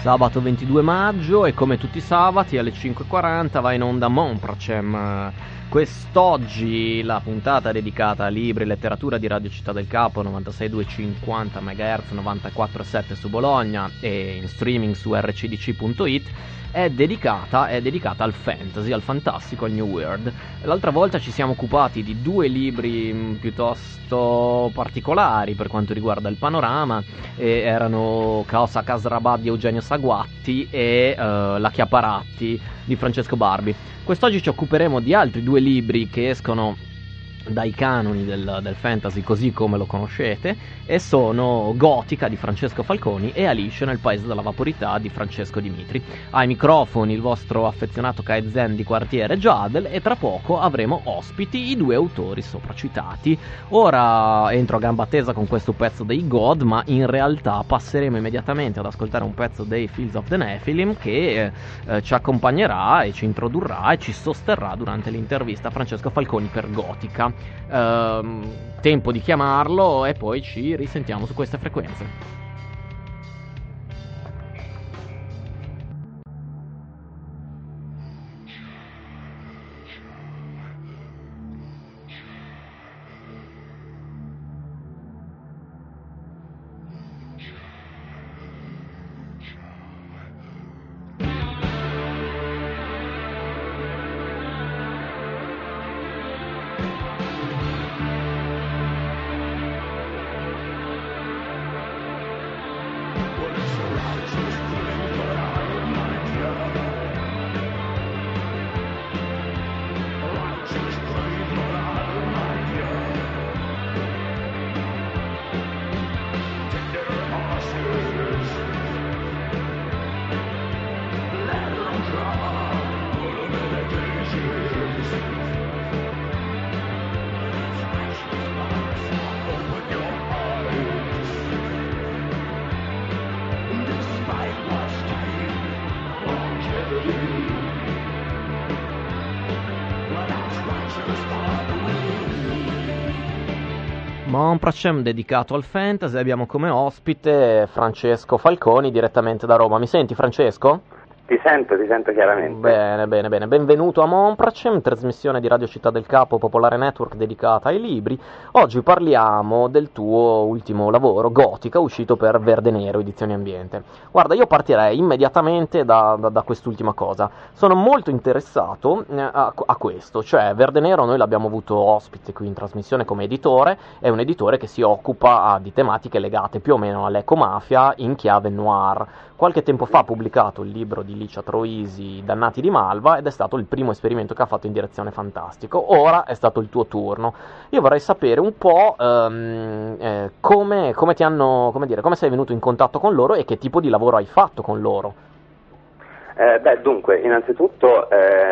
Sabato 22 maggio e come tutti i sabati alle 5:40 va in onda Monpracem. Quest'oggi la puntata è dedicata a libri e letteratura di Radio Città del Capo, 96,250 MHz, 94,7 su Bologna e in streaming su rcdc.it. È dedicata al fantasy, al fantastico, al New World. L'altra volta ci siamo occupati di due libri piuttosto particolari per quanto riguarda il panorama, erano Caos a Casrabad di Eugenio Saguatti e La Chiaparatti di Francesco Barbi. Quest'oggi ci occuperemo di altri due libri che escono dai canoni del fantasy così come lo conoscete, e sono Gotica di Francesco Falconi e Alice nel Paese della Vaporità di Francesco Dimitri. Ai microfoni il vostro affezionato Kaizen di quartiere Jadel, e tra poco avremo ospiti i due autori sopracitati. Ora entro a gamba tesa con questo pezzo dei God, ma in realtà passeremo immediatamente ad ascoltare un pezzo dei Fields of the Nephilim che ci accompagnerà e ci introdurrà e ci sosterrà durante l'intervista a Francesco Falconi per Gotica. Tempo di chiamarlo e poi ci risentiamo su queste frequenze. Monpracem dedicato al fantasy. Abbiamo come ospite Francesco Falconi direttamente da Roma. Mi senti, Francesco? Ti sento chiaramente. Bene. Benvenuto a Monpracem, trasmissione di Radio Città del Capo, Popolare Network dedicata ai libri. Oggi parliamo del tuo ultimo lavoro, Gotica, uscito per Verde Nero, Edizioni Ambiente. Guarda, io partirei immediatamente da quest'ultima cosa. Sono molto interessato a questo, cioè Verde Nero noi l'abbiamo avuto ospite qui in trasmissione come editore, è un editore che si occupa di tematiche legate più o meno all'ecomafia in chiave noir. Qualche tempo fa ha pubblicato il libro di Licia Troisi, Dannati di Malva, ed è stato il primo esperimento che ha fatto in direzione fantastico. Ora è stato il tuo turno. Io vorrei sapere un po' come ti hanno, come sei venuto in contatto con loro e che tipo di lavoro hai fatto con loro. Dunque, innanzitutto,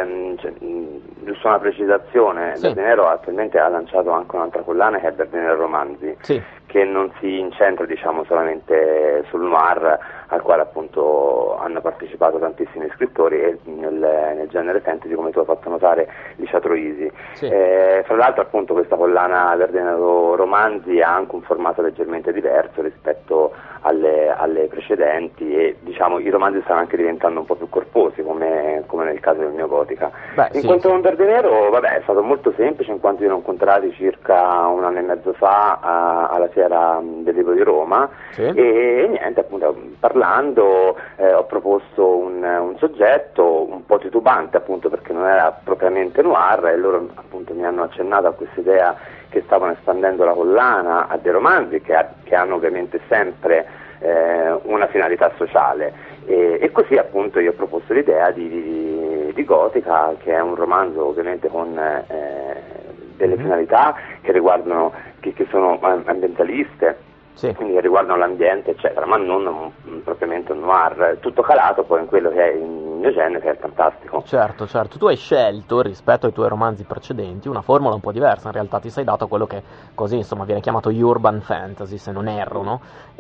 giusto una precisazione, Sì. Verde Nero attualmente ha lanciato anche un'altra collana che è Verde Nero Romanzi, Sì. che non si incentra solamente sul noir, al quale appunto hanno partecipato tantissimi scrittori, e nel genere fantasy, come tu hai fatto notare, Licia Troisi. Sì. Fra l'altro appunto questa collana Verde Nero Romanzi ha anche un formato leggermente diverso rispetto alle precedenti, e i romanzi stanno anche diventando un po' più corposi, come nel caso del mio Gotica. L'incontro con Verde Nero è stato molto semplice, in quanto io l'ho incontrati circa un anno e mezzo fa alla Fiera del Libro di Roma. Sì. E niente, appunto parlando ho proposto un soggetto un po' titubante, appunto perché non era propriamente noir, e loro appunto mi hanno accennato a questa idea che stavano espandendo la collana a dei romanzi che hanno ovviamente sempre una finalità sociale, e così appunto io ho proposto l'idea di Gotica, che è un romanzo ovviamente con delle finalità che riguardano, che sono ambientaliste. Sì. Quindi che riguardano l'ambiente eccetera, ma non propriamente un noir, tutto calato poi in quello che è il mio genere, che è il fantastico. Certo, tu hai scelto rispetto ai tuoi romanzi precedenti una formula un po' diversa, in realtà ti sei dato a quello che così viene chiamato urban fantasy, se non erro, no?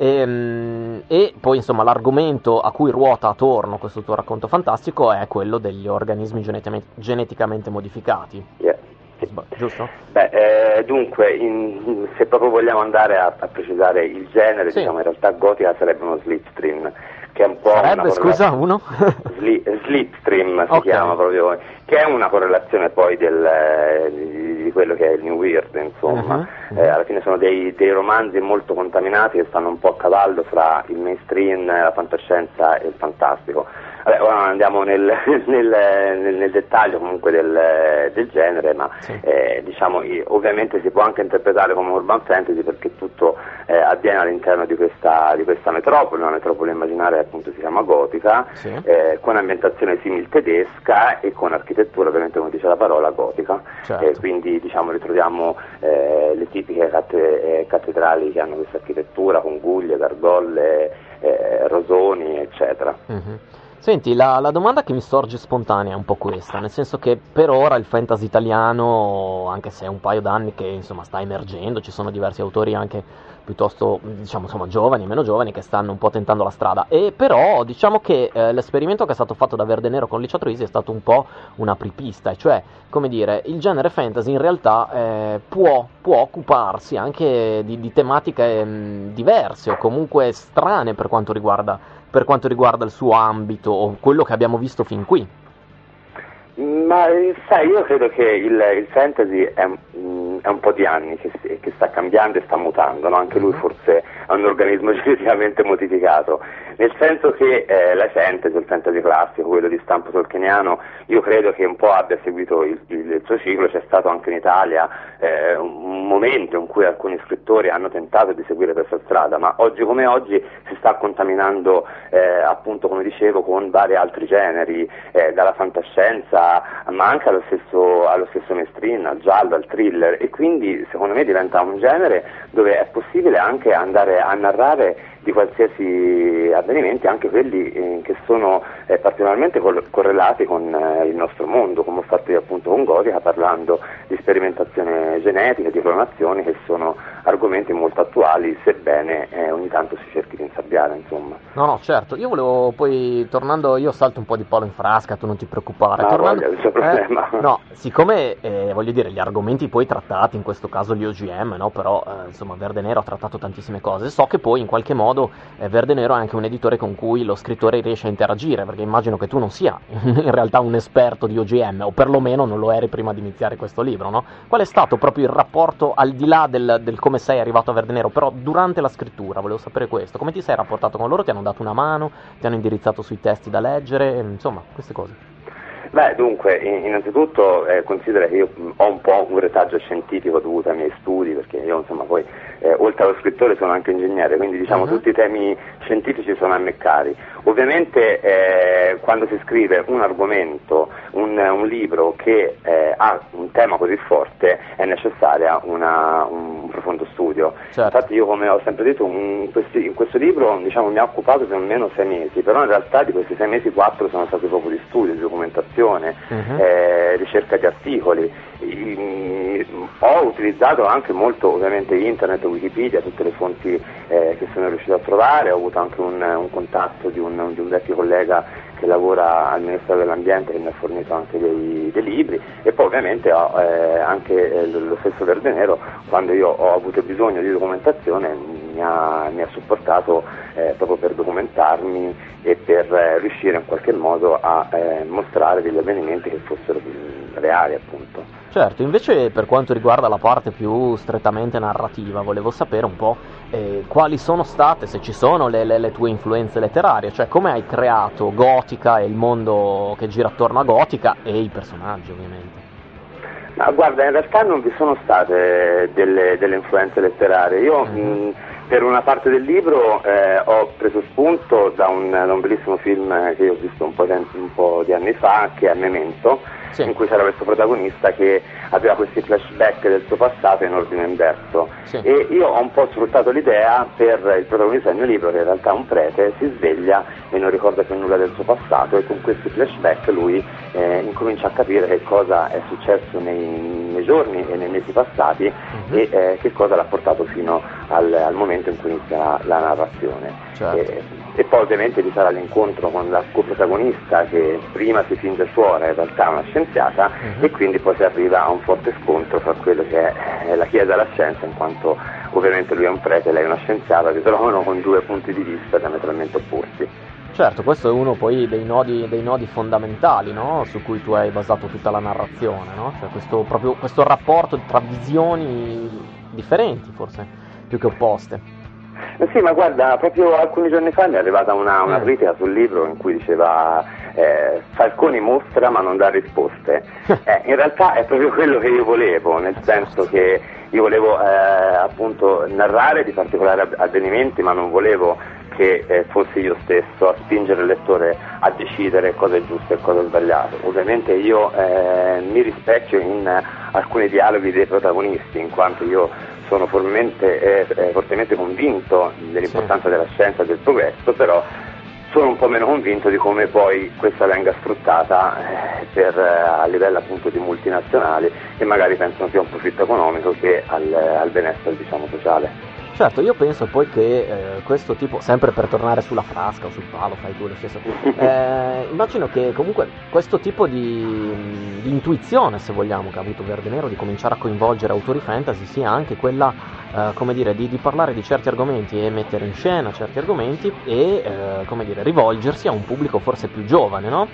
E poi l'argomento a cui ruota attorno questo tuo racconto fantastico è quello degli organismi geneticamente modificati. Yeah. Giusto? Dunque, se proprio vogliamo andare a precisare il genere, sì. In realtà Gotica sarebbe uno slipstream, che è un po' sarebbe, scusa, uno? Slipstream si chiama proprio, che è una correlazione poi di quello che è il New Weird, insomma. Alla fine sono dei romanzi molto contaminati che stanno un po' a cavallo fra il mainstream, la fantascienza e il fantastico. Vabbè, ora non andiamo nel dettaglio comunque del genere, ma diciamo, ovviamente si può anche interpretare come urban fantasy perché tutto avviene all'interno di questa metropoli, una metropoli immaginaria appunto si chiama gotica, con ambientazione simil tedesca e con architettura ovviamente, come dice la parola, gotica. Quindi diciamo ritroviamo le tipiche cattedrali che hanno questa architettura con guglie, gargolle, rosoni, eccetera. Senti, la domanda che mi sorge spontanea è un po' questa, nel senso che per ora il fantasy italiano, anche se è un paio d'anni che insomma sta emergendo, ci sono diversi autori anche piuttosto, diciamo, insomma, giovani e meno giovani che stanno un po' tentando la strada, e però diciamo che l'esperimento che è stato fatto da Verde Nero con Licia Troisi è stato un po' una apripista, e cioè, come dire, il genere fantasy in realtà può occuparsi anche di tematiche diverse o comunque strane per quanto riguarda il suo ambito o quello che abbiamo visto fin qui. Ma sai, io credo che il fantasy è un po' di anni che sta cambiando e sta mutando, no? Anche lui forse è un organismo geneticamente modificato, nel senso che la fantasy, il fantasy classico, quello di stampo tolkieniano, io credo che un po' abbia seguito il suo ciclo. C'è stato anche in Italia un momento in cui alcuni scrittori hanno tentato di seguire questa strada, ma oggi come oggi si sta contaminando appunto, come dicevo, con vari altri generi, dalla fantascienza ma anche allo stesso mainstream, al giallo, al thriller, e quindi secondo me diventa un genere dove è possibile anche andare a narrare di qualsiasi avvenimenti, anche quelli che sono particolarmente correlati con il nostro mondo, come ho fatto io appunto con Gotica, parlando di sperimentazione genetica, di clonazioni, che sono argomenti molto attuali, sebbene ogni tanto si cerchi di insabbiare, insomma. No, certo, io volevo poi, tornando, io salto un po' di palo in frasca, tu non ti preoccupare. Problema. No, siccome voglio dire, gli argomenti poi trattati, in questo caso gli OGM, no? Però insomma Verde Nero ha trattato tantissime cose, so che poi in qualche modo Verde Nero è anche un editore con cui lo scrittore riesce a interagire, perché immagino che tu non sia in realtà un esperto di OGM, o perlomeno non lo eri prima di iniziare questo libro, no? Qual è stato proprio il rapporto, al di là del come sei arrivato a Verde Nero, però durante la scrittura, volevo sapere questo, come ti sei rapportato con loro, ti hanno dato una mano, ti hanno indirizzato sui testi da leggere, insomma, queste cose. Beh, dunque, innanzitutto considera che io ho un po' un retaggio scientifico dovuto ai miei studi, perché io insomma poi oltre allo scrittore sono anche ingegnere, quindi diciamo tutti i temi scientifici sono a me cari. Ovviamente quando si scrive un argomento, un libro che ha un tema così forte, è necessaria un profondo studio. Certo. Infatti io, come ho sempre detto, in questo libro diciamo mi ha occupato più o meno 6 mesi, però in realtà di questi 6 mesi 4 sono stati proprio di studio, di documentazione, ricerca di articoli. Ho utilizzato anche molto ovviamente internet, Wikipedia, tutte le fonti che sono riuscito a trovare. Ho avuto anche un contatto di un vecchio collega che lavora al Ministero dell'Ambiente, che mi ha fornito anche dei libri, e poi ovviamente anche lo stesso Verde Nero, quando io ho avuto bisogno di documentazione, mi ha supportato proprio per documentarmi e per riuscire in qualche modo a mostrare degli avvenimenti che fossero reali, appunto. Certo, invece per quanto riguarda la parte più strettamente narrativa, volevo sapere un po' quali sono state, se ci sono, le tue influenze letterarie, cioè come hai creato Gotica e il mondo che gira attorno a Gotica e i personaggi, ovviamente. Ma guarda, in realtà non vi sono state delle influenze letterarie. Io per una parte del libro ho preso spunto da un bellissimo film che io ho visto un po' di anni fa, che è Memento, in cui c'era questo protagonista che aveva questi flashback del suo passato in ordine inverso, e io ho un po' sfruttato l'idea per il protagonista del mio libro, che in realtà è un prete, si sveglia e non ricorda più nulla del suo passato, e con questi flashback lui incomincia a capire che cosa è successo nei giorni e nei mesi passati e che cosa l'ha portato fino al momento in cui inizia la narrazione. Certo. E poi ovviamente ci sarà l'incontro con la coprotagonista, che prima si finge suora, in realtà è una scienziata, e quindi poi si arriva a un forte scontro tra quello che è la Chiesa e la scienza, in quanto ovviamente lui è un prete e lei è una scienziata, si trovano con due punti di vista diametralmente opposti. Certo, questo è uno poi dei nodi fondamentali, no? Su cui tu hai basato tutta la narrazione, no? Cioè questo rapporto tra visioni differenti, forse, più che opposte. Sì, ma guarda, proprio alcuni giorni fa mi è arrivata una critica sul libro in cui diceva Falconi mostra ma non dà risposte. In realtà è proprio quello che io volevo, nel senso che io volevo appunto narrare di particolari avvenimenti, ma non volevo che fossi io stesso a spingere il lettore a decidere cosa è giusto e cosa è sbagliato. Ovviamente io mi rispecchio in alcuni dialoghi dei protagonisti, in quanto io sono fortemente convinto dell'importanza della scienza e del progresso, però sono un po' meno convinto di come poi questa venga sfruttata a livello appunto di multinazionali che magari pensano più a un profitto economico che al benessere, diciamo, sociale. Certo, io penso poi che questo tipo, sempre per tornare sulla frasca o sul palo, fai tu lo stesso, immagino che comunque questo tipo di intuizione, se vogliamo, che ha avuto Verdenero di cominciare a coinvolgere autori fantasy sia anche quella, come dire, di parlare di certi argomenti e mettere in scena certi argomenti e, come dire, rivolgersi a un pubblico forse più giovane, no?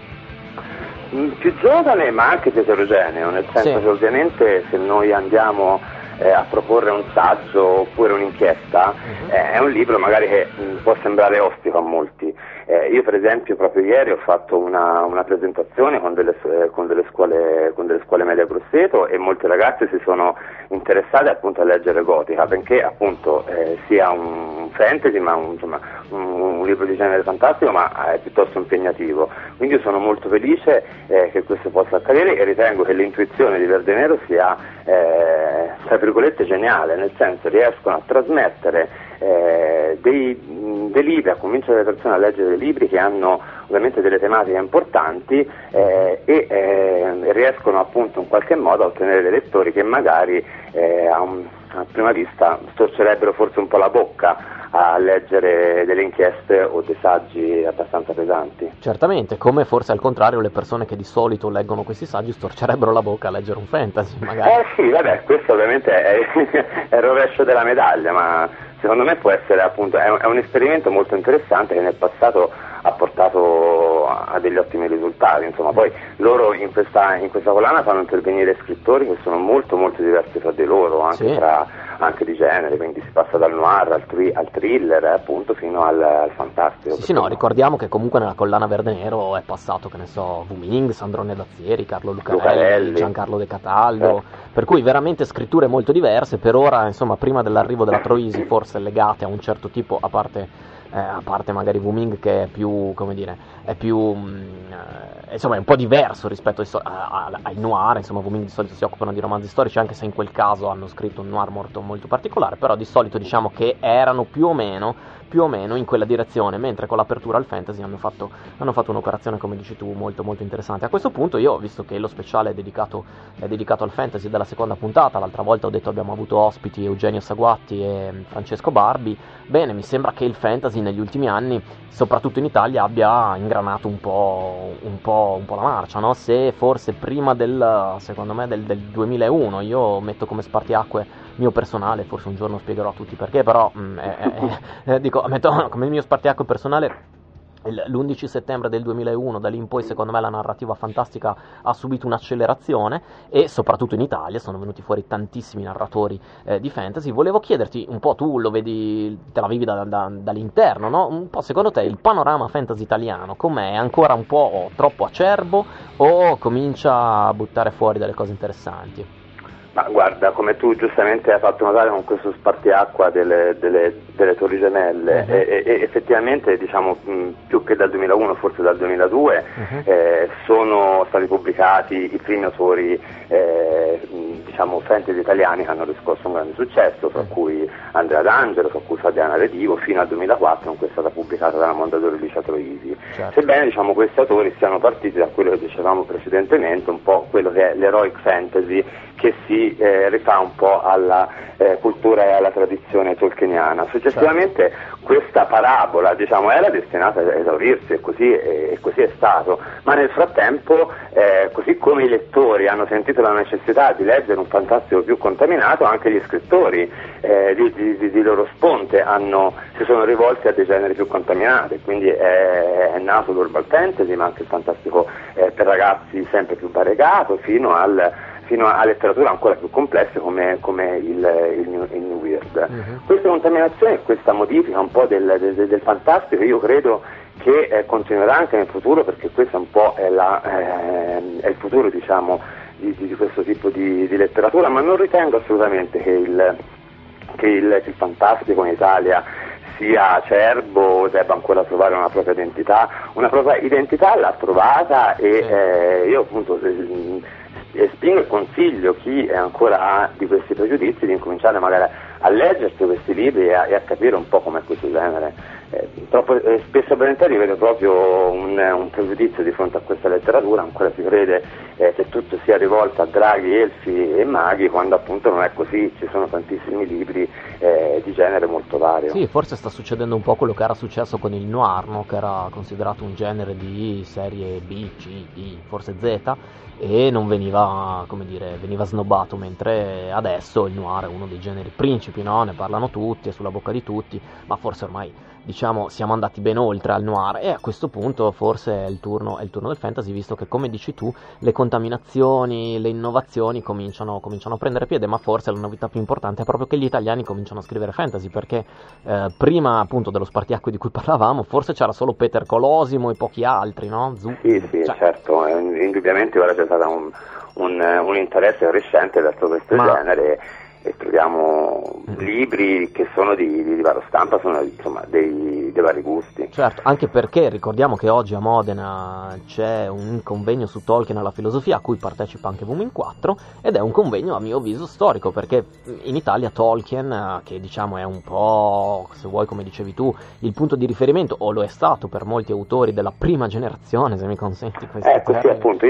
Più giovane ma anche più eterogeneo, nel senso che ovviamente se noi andiamo a proporre un saggio oppure un'inchiesta, è un libro magari che può sembrare ostico a molti. Io per esempio proprio ieri ho fatto una presentazione con delle scuole medie a Grosseto e molte ragazze si sono interessate appunto a leggere Gotica, perché appunto sia un fantasy ma un libro di genere fantastico, ma è piuttosto impegnativo. Quindi io sono molto felice che questo possa accadere e ritengo che l'intuizione di Verdenero sia tra virgolette geniale, nel senso riescono a trasmettere dei libri, a convincere le persone a leggere dei libri che hanno ovviamente delle tematiche importanti e riescono appunto in qualche modo a ottenere dei lettori che magari a prima vista storcerebbero forse un po' la bocca a leggere delle inchieste o dei saggi abbastanza pesanti. Certamente, come forse al contrario le persone che di solito leggono questi saggi storcerebbero la bocca a leggere un fantasy, magari. Sì, vabbè, questo ovviamente è il rovescio della medaglia, ma secondo me può essere appunto, è un esperimento molto interessante che nel passato ha portato a degli ottimi risultati. Insomma, poi loro in questa collana fanno intervenire scrittori che sono molto molto diversi tra di loro, anche di genere, quindi si passa dal noir al thriller, appunto, fino al fantastico. Sì, no, ricordiamo che comunque nella collana Verdenero è passato, che ne so, Wuming, Sandrone Dazzieri, Carlo Lucarelli, Giancarlo De Cataldo, per cui veramente scritture molto diverse, per ora, insomma, prima dell'arrivo della Troisi, forse legate a un certo tipo, a parte magari Wuming che è più, come dire, è più, insomma, è un po' diverso rispetto ai noir. Insomma, Wuming di solito si occupano di romanzi storici, anche se in quel caso hanno scritto un noir molto, molto particolare, però di solito diciamo che erano più o meno in quella direzione, mentre con l'apertura al fantasy hanno fatto un'operazione, come dici tu, molto molto interessante. A questo punto io, visto che lo speciale è dedicato al fantasy della seconda puntata, l'altra volta ho detto abbiamo avuto ospiti Eugenio Saguatti e Francesco Barbi, bene, mi sembra che il fantasy negli ultimi anni, soprattutto in Italia, abbia ingranato un po' la marcia, no? Se forse prima secondo me del 2001, io metto come spartiacque mio personale, forse un giorno spiegherò a tutti perché, però dico, metto come mio spartiacque personale l'11 settembre del 2001, da lì in poi secondo me la narrativa fantastica ha subito un'accelerazione e soprattutto in Italia sono venuti fuori tantissimi narratori di fantasy. Volevo chiederti un po', tu lo vedi, te la vivi dall'interno, no? Un po' secondo te il panorama fantasy italiano com'è? È ancora un po' troppo acerbo o comincia a buttare fuori delle cose interessanti? Ma guarda, come tu giustamente hai fatto notare con questo spartiacqua delle Torri Gemelle, e effettivamente, diciamo, più che dal 2001, forse dal 2002, sono stati pubblicati i primi autori, diciamo, fantasy italiani che hanno riscosso un grande successo, fra cui Andrea D'Angelo, fra cui Fabiana Redivo, fino al 2004 in cui è stata pubblicata dalla Mondadori Licia Troisi. Certo. Sebbene, diciamo, questi autori siano partiti da quello che dicevamo precedentemente, un po' quello che è l'heroic fantasy, che si rifà un po' alla cultura e alla tradizione tolkieniana. Successivamente questa parabola, diciamo, era destinata a esaurirsi e così è stato, ma nel frattempo, così come i lettori hanno sentito la necessità di leggere un fantastico più contaminato, anche gli scrittori di loro sponte si sono rivolti a dei generi più contaminati, quindi è nato l'urban fantasy, ma anche il fantastico per ragazzi sempre più variegato, fino a letteratura ancora più complesse come il New Weird. Questa contaminazione, questa modifica un po' del fantastico, io credo che continuerà anche nel futuro, perché questo un po' è il futuro, diciamo, di questo tipo di letteratura, ma non ritengo assolutamente che il fantastico in Italia sia acerbo, debba ancora trovare una propria identità l'ha trovata, e io appunto spingo e consiglio chi ancora ha di questi pregiudizi di incominciare magari a leggersi questi libri e a capire un po' com'è questo genere. Spesso e volentieri vedo proprio un pregiudizio di fronte a questa letteratura, ancora si crede che tutto sia rivolto a draghi, elfi e maghi, quando appunto non è così, ci sono tantissimi libri di genere molto vario. Sì, forse sta succedendo un po' quello che era successo con il noir, no? Che era considerato un genere di serie B, C, D, forse Z, e non veniva snobbato, mentre adesso il noir è uno dei generi principi, no? Ne parlano tutti, è sulla bocca di tutti, ma forse ormai, diciamo, siamo andati ben oltre al noir, e a questo punto forse è il turno del fantasy, visto che, come dici tu, le contaminazioni, le innovazioni cominciano a prendere piede, ma forse la novità più importante è proprio che gli italiani cominciano a scrivere fantasy, perché prima appunto dello spartiacque di cui parlavamo forse c'era solo Peter Colosimo e pochi altri, no? Sì, certo, indubbiamente ora c'è stato un interesse crescente verso questo genere, e troviamo libri che sono di varia stampa, sono insomma dei vari gusti. Certo, anche perché ricordiamo che oggi a Modena c'è un convegno su Tolkien e la filosofia, a cui partecipa anche Vumin 4, ed è un convegno a mio avviso storico, perché in Italia Tolkien, che diciamo è un po', se vuoi, come dicevi tu, il punto di riferimento, o lo è stato per molti autori della prima generazione, se mi consenti questo. Sì, appunto,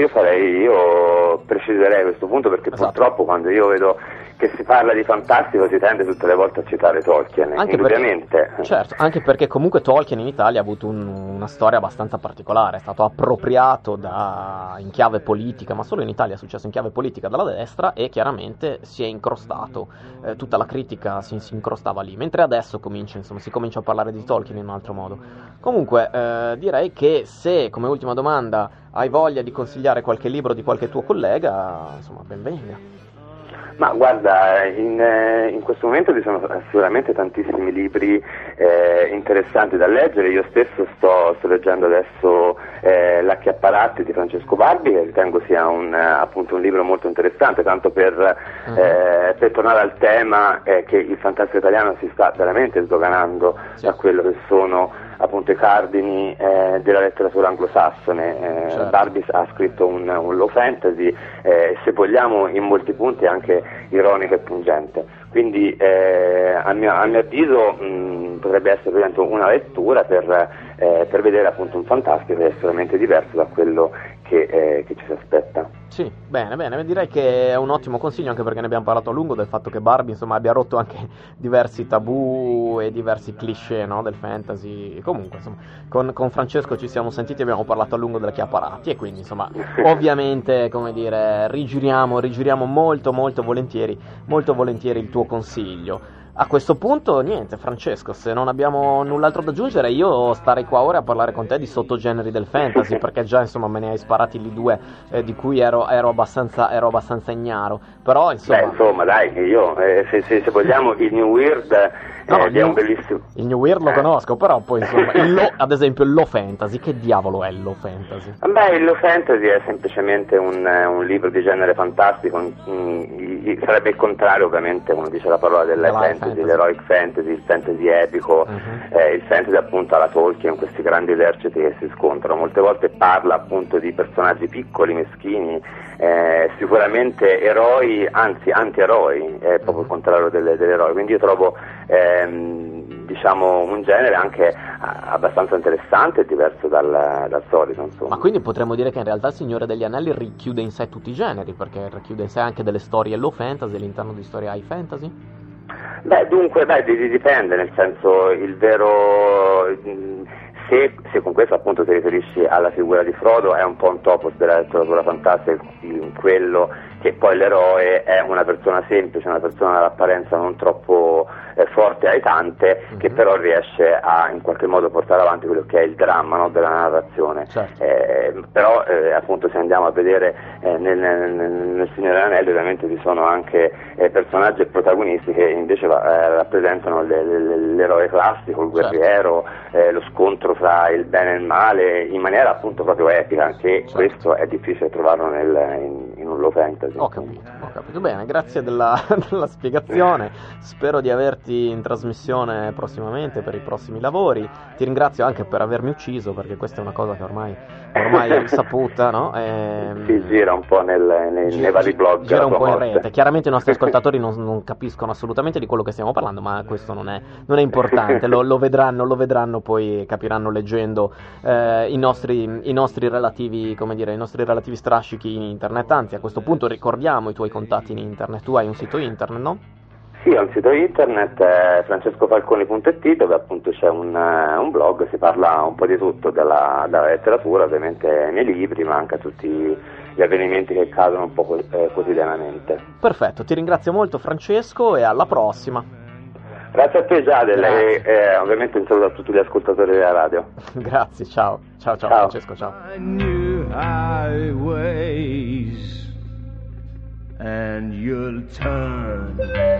io preciserei questo punto, perché purtroppo quando io vedo che si parla di fantastico si tende tutte le volte a citare Tolkien, indubbiamente. Certo, anche perché comunque Tolkien in Italia ha avuto una storia abbastanza particolare, è stato appropriato in chiave politica, ma solo in Italia è successo in chiave politica dalla destra, e chiaramente si è incrostato, tutta la critica si incrostava lì, mentre adesso si comincia a parlare di Tolkien in un altro modo. Comunque direi che, se come ultima domanda hai voglia di consigliare qualche libro di qualche tuo collega, insomma, ben venga. Ma guarda, in questo momento ci sono sicuramente tantissimi libri interessanti da leggere. Io stesso sto leggendo adesso L'Acchiapparatti di Francesco Barbi, che ritengo sia appunto un libro molto interessante, tanto per tornare al tema che il fantastico italiano si sta veramente sdoganando da quello che sono appunto i cardini della letteratura anglosassone. Certo. Barbi ha scritto un low fantasy, se vogliamo in molti punti anche ironico e pungente, quindi a mio avviso potrebbe essere una lettura per vedere appunto un fantastico che è estremamente diverso da quello che ci si aspetta. Sì, bene, direi che è un ottimo consiglio, anche perché ne abbiamo parlato a lungo del fatto che Barbie, insomma, abbia rotto anche diversi tabù e diversi cliché, no, del fantasy. E comunque, insomma, con Francesco ci siamo sentiti e abbiamo parlato a lungo della Chiapparati, e quindi, insomma, ovviamente, come dire, rigiriamo molto volentieri il tuo consiglio. A questo punto, niente, Francesco, se non abbiamo null'altro da aggiungere, io starei qua ora a parlare con te di sottogeneri del fantasy, perché già, insomma, me ne hai sparati lì due di cui ero abbastanza ignaro. Però, insomma... insomma, dai, io, se vogliamo, il New Weird è un bellissimo... Il New Weird lo conosco, però poi, insomma, ad esempio il low fantasy, che diavolo è il low fantasy? Beh, il low fantasy è semplicemente un libro di genere fantastico, sarebbe il contrario, ovviamente, come dice la parola fantasy, l'heroic fantasy, il fantasy epico, il fantasy appunto alla Tolkien, questi grandi eserciti che si scontrano. Molte volte parla appunto di personaggi piccoli, meschini, sicuramente eroi, anzi antieroi, è proprio il contrario dell'eroe, quindi io trovo diciamo un genere anche abbastanza interessante e diverso dal solito, insomma. Ma quindi potremmo dire che in realtà Il Signore degli Anelli richiude in sé tutti i generi, perché richiude in sé anche delle storie low fantasy all'interno di storie high fantasy? Dunque, dipende, nel senso, il vero... Se con questo appunto ti riferisci alla figura di Frodo, è un po' un topos della letteratura fantastica, in quello che poi l'eroe è una persona semplice, una persona dall'apparenza non troppo forte e aitante, che però riesce a in qualche modo portare avanti quello che è il dramma, no, della narrazione. Certo. Però appunto se andiamo a vedere nel Signore degli Anelli, ovviamente ci sono anche personaggi e protagonisti che invece rappresentano l'eroe classico, il guerriero, lo scontro fra il bene e il male in maniera appunto proprio epica, anche questo è difficile trovarlo in un low fantasy. Ho capito bene, grazie della spiegazione, spero di averti in trasmissione prossimamente per i prossimi lavori, ti ringrazio anche per avermi ucciso, perché questa è una cosa che ormai è risaputa, no? Si gira un po' nei vari blog. Gira un po' in rete, chiaramente i nostri ascoltatori non capiscono assolutamente di quello che stiamo parlando, ma questo non è importante, lo vedranno poi, capiranno leggendo i nostri relativi, come dire, i nostri relativi strascichi in internet. Anzi, a questo punto ricordiamo i tuoi contatti in internet. Tu hai un sito internet, no? Sì, ho un sito internet, francescofalconi.it, dove appunto c'è un blog, si parla un po' di tutto, dalla letteratura, ovviamente ai miei libri, ma anche a tutti gli avvenimenti che accadono un po' quotidianamente. Perfetto, ti ringrazio molto Francesco e alla prossima. Grazie a te Giade, e ovviamente un saluto a tutti gli ascoltatori della radio. Grazie, ciao Francesco, ciao. And you'll turn.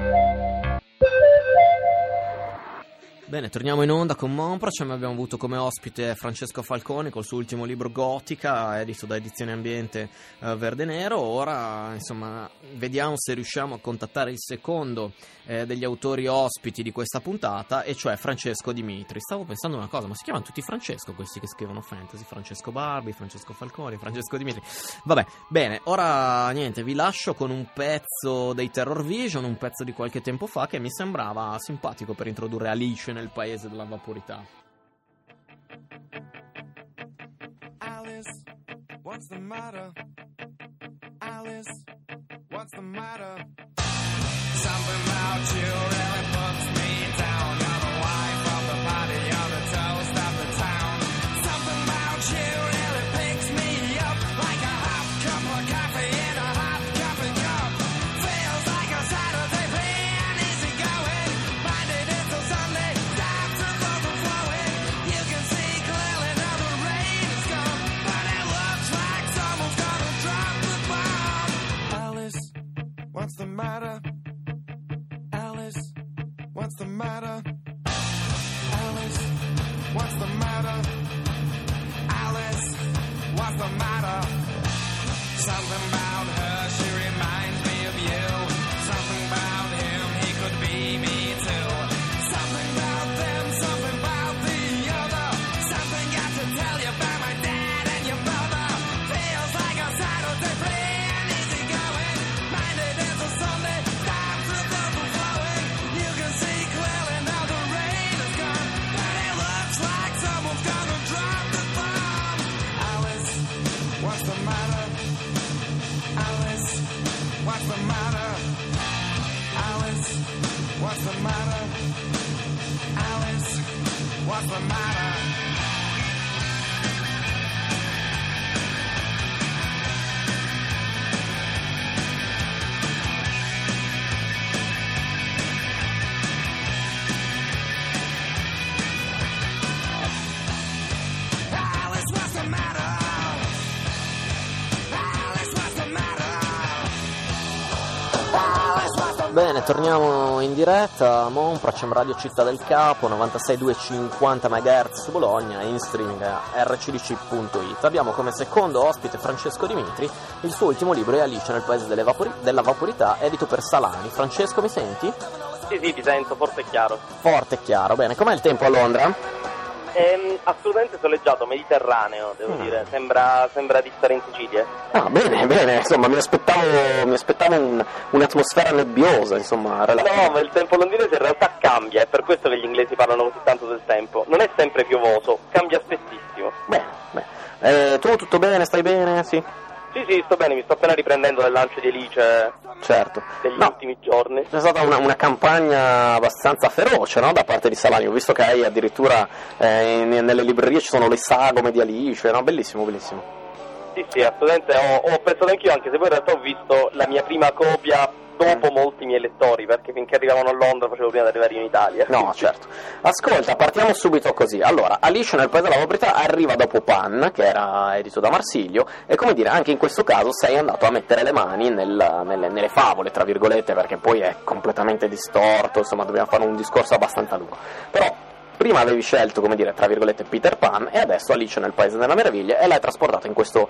Bene, torniamo in onda con Monprocem, abbiamo avuto come ospite Francesco Falconi col suo ultimo libro Gotica, edito da Edizioni Ambiente Verde Nero. Ora, insomma, vediamo se riusciamo a contattare il secondo degli autori ospiti di questa puntata, e cioè Francesco Dimitri. Stavo pensando una cosa, ma si chiamano tutti Francesco questi che scrivono fantasy? Francesco Barbi, Francesco Falconi, Francesco Dimitri. Vabbè, bene, ora niente, vi lascio con un pezzo dei Terror Vision, un pezzo di qualche tempo fa che mi sembrava simpatico per introdurre Alice nel paese della vaporità. Alice, what's the matter? Alice, what's the matter? Something about you really puts me down. You're the wife of the party, you're the toast of the town. Something about you really picks me up, like a hot cup of coffee in a hot coffee cup. Feels like a Saturday, free and easy going. Minded until Sunday, time to overflowing. You can see clearly now the rain is gone, but it looks like someone's gonna drop the bomb. Alice, what's the matter? Alice, what's the matter? Alice, what's the matter? Alice, what's the matter? Something about her, she reminds me of you. Something about him, he could be me too. Something about them, something about the other. Something got to tell you about my dad and your brother. Feels like a Saturday, free and easy going. Minded until Sunday, time to overflowing. You can see clearly now the rain is gone, but it looks like someone's gonna drop the bomb. Alice, what's the matter? Alice, what's the matter? Alice, what's the matter? Alice, what's the matter? Alice, what's the matter? Alice, what's the matter? Alice, what's the matter? Bene, torniamo in diretta a Monprocem, Radio Città del Capo, 96,250 MHz Bologna, in streaming a rcdc.it. Abbiamo come secondo ospite Francesco Dimitri, il suo ultimo libro è Alice nel paese della vaporità, edito per Salani. Francesco, mi senti? Sì, ti sento, forte e chiaro. Forte e chiaro, bene. Com'è il tempo a Londra? Assolutamente soleggiato, mediterraneo, devo dire, sembra di stare in Sicilia. Ah, bene, insomma, mi aspettavo un'atmosfera nebbiosa, insomma. No, ma il tempo londinese in realtà cambia, è per questo che gli inglesi parlano così tanto del tempo. Non è sempre piovoso, cambia spessissimo. Bene. Tu tutto bene, stai bene? Sì? Sì, sto bene, mi sto appena riprendendo dal lancio di Alice Certo. degli ultimi giorni. C'è stata una campagna abbastanza feroce, no? Da parte di Salani. Ho visto che hai addirittura nelle librerie ci sono le sagome di Alice, no? Bellissimo. Sì, assolutamente, ho pensato anch'io, anche se poi in realtà ho visto la mia prima copia dopo molti miei lettori, perché finché arrivavano a Londra facevo prima di arrivare in Italia. No, certo. Ascolta, partiamo subito così. Allora, Alice nel Paese della Vaporità arriva dopo Pan, che era edito da Marsilio, e come dire, anche in questo caso sei andato a mettere le mani nelle favole, tra virgolette, perché poi è completamente distorto, insomma, dobbiamo fare un discorso abbastanza lungo. Però prima avevi scelto, come dire, tra virgolette, Peter Pan, e adesso Alice nel Paese delle Meraviglie, e l'hai trasportato in questo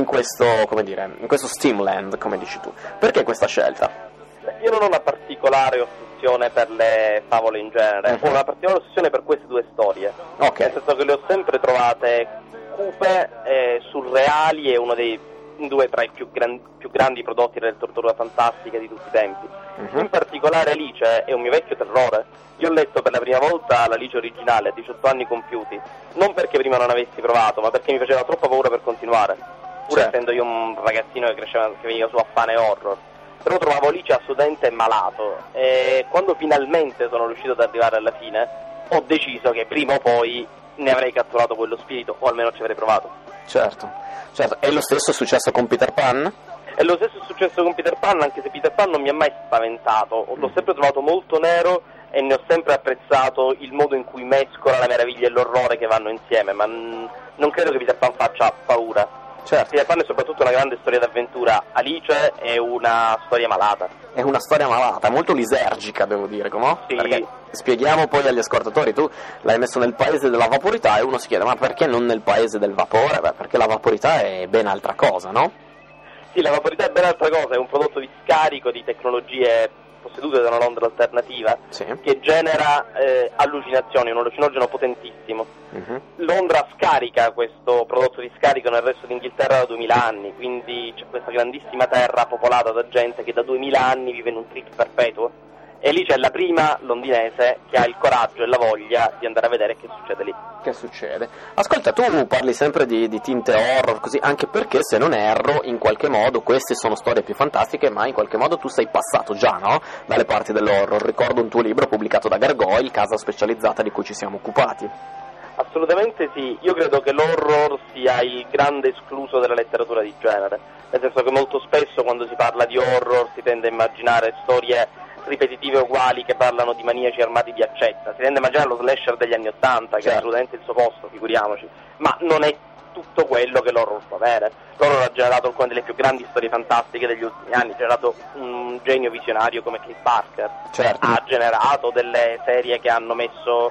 Steamland, come dici tu. Perché questa scelta? Io non ho una particolare ossessione per le favole in genere, ho una particolare ossessione per queste due storie. Ok. Nel senso che le ho sempre trovate cupe, surreali, e uno dei due tra i più grandi prodotti della letteratura fantastica di tutti i tempi. In particolare Alice è un mio vecchio terrore. Io ho letto per la prima volta l'Alice originale a 18 anni compiuti, non perché prima non avessi provato, ma perché mi faceva troppa paura per continuare, pur essendo io un ragazzino che veniva su affane horror. Però trovavo Alice assolutamente malato, e quando finalmente sono riuscito ad arrivare alla fine ho deciso che prima o poi ne avrei catturato quello spirito, o almeno ci avrei provato. Certo. E lo stesso è successo con Peter Pan? E lo stesso è successo con Peter Pan, anche se Peter Pan non mi ha mai spaventato, l'ho sempre trovato molto nero e ne ho sempre apprezzato il modo in cui mescola la meraviglia e l'orrore che vanno insieme, ma non credo che Peter Pan faccia paura. Certo. Peter Pan è soprattutto una grande storia d'avventura, Alice è una storia malata. È una storia malata, molto lisergica, devo dire, no? Sì. Perché spieghiamo poi agli ascoltatori, tu l'hai messo nel Paese della Vaporità e uno si chiede, ma perché non nel Paese del Vapore? Beh, perché la vaporità è ben altra cosa, no? Sì, la vaporità è ben altra cosa, è un prodotto di scarico di tecnologie possedute da una Londra alternativa, sì, che genera allucinazioni, un allucinogeno potentissimo. Londra scarica questo prodotto di scarico nel resto d'Inghilterra da 2000 anni, quindi c'è questa grandissima terra popolata da gente che da 2000 anni vive in un trip perpetuo, e lì c'è la prima londinese che ha il coraggio e la voglia di andare a vedere che succede lì. Che succede? Ascolta, tu parli sempre di tinte horror, così, anche perché, se non erro, in qualche modo queste sono storie più fantastiche, ma in qualche modo tu sei passato già, no? Dalle parti dell'horror. Ricordo un tuo libro pubblicato da Gargoyle, casa specializzata di cui ci siamo occupati. Assolutamente sì, io credo che l'horror sia il grande escluso della letteratura di genere, nel senso che molto spesso quando si parla di horror si tende a immaginare storie ripetitive uguali che parlano di maniaci armati di accetta, si tende a immaginare lo slasher degli anni '80, che è assolutamente il suo posto, figuriamoci, ma non è tutto quello che l'horror può avere. L'horror ha generato alcune delle più grandi storie fantastiche degli ultimi anni, ha generato un genio visionario come Clive Barker, ha generato delle serie che hanno messo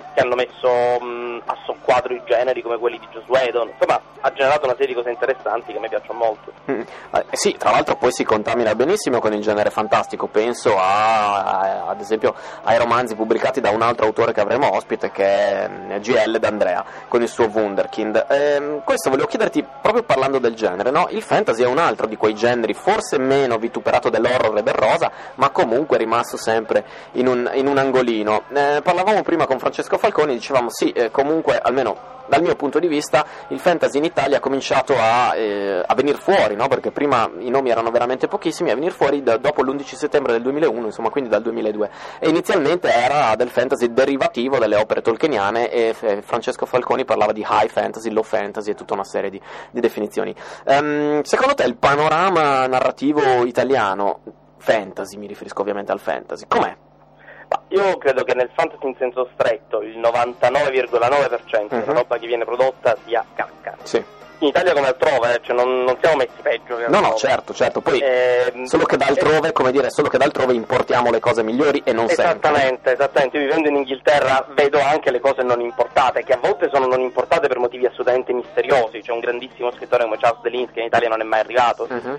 a soqquadro i generi come quelli di Joss Whedon, insomma ha generato una serie di cose interessanti che a me piacciono molto. Sì, tra l'altro poi si contamina benissimo con il genere fantastico, penso ad esempio ai romanzi pubblicati da un altro autore che avremo ospite, che è G.L. D'Andrea con il suo Wunderkind. Questo volevo chiederti, proprio parlando del genere, no? Il fantasy è un altro di quei generi, forse meno vituperato dell'horror e del rosa, ma comunque rimasto sempre in un angolino. Parlavamo prima con Francesco Falconi, dicevamo sì, comunque almeno dal mio punto di vista il fantasy in Italia ha cominciato a venire fuori, no? Perché prima i nomi erano veramente pochissimi, a venire fuori dopo l'11 settembre del 2001, insomma, quindi dal 2002, e inizialmente era del fantasy derivativo delle opere tolkieniane, e Francesco Falconi parlava di high fantasy, low fantasy e tutta una serie di definizioni. Secondo te il panorama narrativo italiano, fantasy, mi riferisco ovviamente al fantasy, com'è? Io credo che nel fantasy in senso stretto il 99,9% della roba che viene prodotta sia cacca. Sì. In Italia come altrove, cioè non siamo messi peggio. No, certo, poi solo che d'altrove importiamo le cose migliori e non sempre. Esattamente, io vivendo in Inghilterra vedo anche le cose non importate, che a volte sono non importate per motivi assolutamente misteriosi. C'è un grandissimo scrittore come Charles Delinsky che in Italia non è mai arrivato.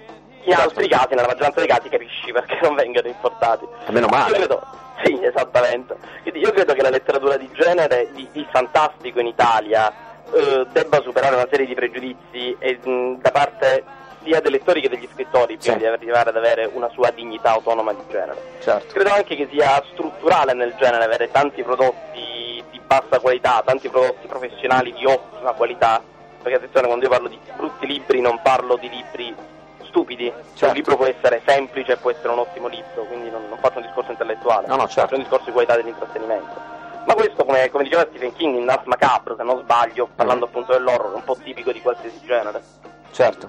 In altri casi, nella maggioranza dei casi, capisci perché non vengano importati. Meno male. Sì, esattamente. Quindi io credo che la letteratura di genere, il fantastico in Italia, debba superare una serie di pregiudizi da parte sia dei lettori che degli scrittori prima di arrivare ad avere una sua dignità autonoma di genere. Certo. Credo anche che sia strutturale nel genere avere tanti prodotti di bassa qualità, tanti prodotti professionali di ottima qualità, perché attenzione, quando io parlo di brutti libri non parlo di libri stupidi, cioè un libro può essere semplice e può essere un ottimo libro, quindi non faccio un discorso intellettuale, faccio un discorso di qualità dell'intrattenimento. Ma questo, come diceva Stephen King in Ars Macabre, se non sbaglio, parlando appunto dell'horror, è un po' tipico di qualsiasi genere. Certo.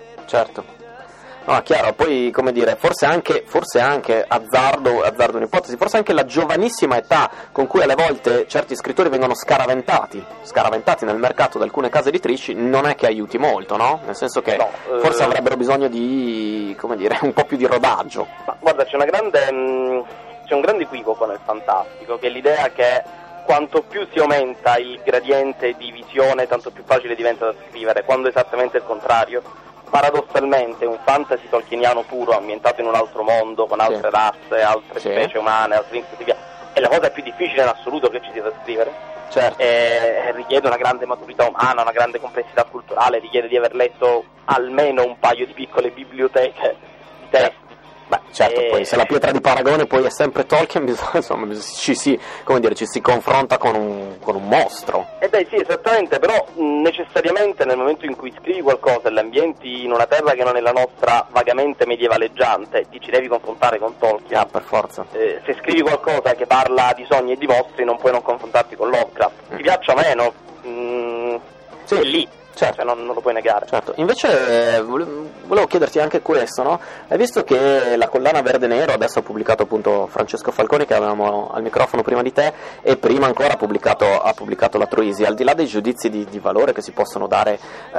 No, chiaro, poi come dire, forse anche azzardo un'ipotesi, forse anche la giovanissima età con cui alle volte certi scrittori vengono scaraventati nel mercato da alcune case editrici non è che aiuti molto, no? Nel senso che forse avrebbero bisogno di, come dire, un po' più di rodaggio. Ma guarda, c'è un grande equivoco nel fantastico, che è l'idea che quanto più si aumenta il gradiente di visione, tanto più facile diventa da scrivere, quando è esattamente il contrario. Paradossalmente un fantasy tolkieniano puro, ambientato in un altro mondo, con altre razze, altre specie umane, altri e così via, è la cosa più difficile in assoluto che ci sia da scrivere. Certo. Richiede una grande maturità umana, una grande complessità culturale, richiede di aver letto almeno un paio di piccole biblioteche di testi. Beh, certo, poi se la pietra di paragone poi è sempre Tolkien, ci si confronta con un mostro. Beh sì, esattamente, però necessariamente nel momento in cui scrivi qualcosa e l'ambienti in una terra che non è la nostra, vagamente medievaleggiante, ti ci devi confrontare con Tolkien. Ah, per forza. Se scrivi qualcosa che parla di sogni e di mostri non puoi non confrontarti con Lovecraft. Ti piaccia o meno, sì. È lì. Certo. Cioè non lo puoi negare. Certo. Invece volevo chiederti anche questo, no? Hai visto che la collana Verde Nero adesso ha pubblicato appunto Francesco Falconi, che avevamo al microfono prima di te, e prima ancora ha pubblicato la Troisi. Al di là dei giudizi di valore che si possono dare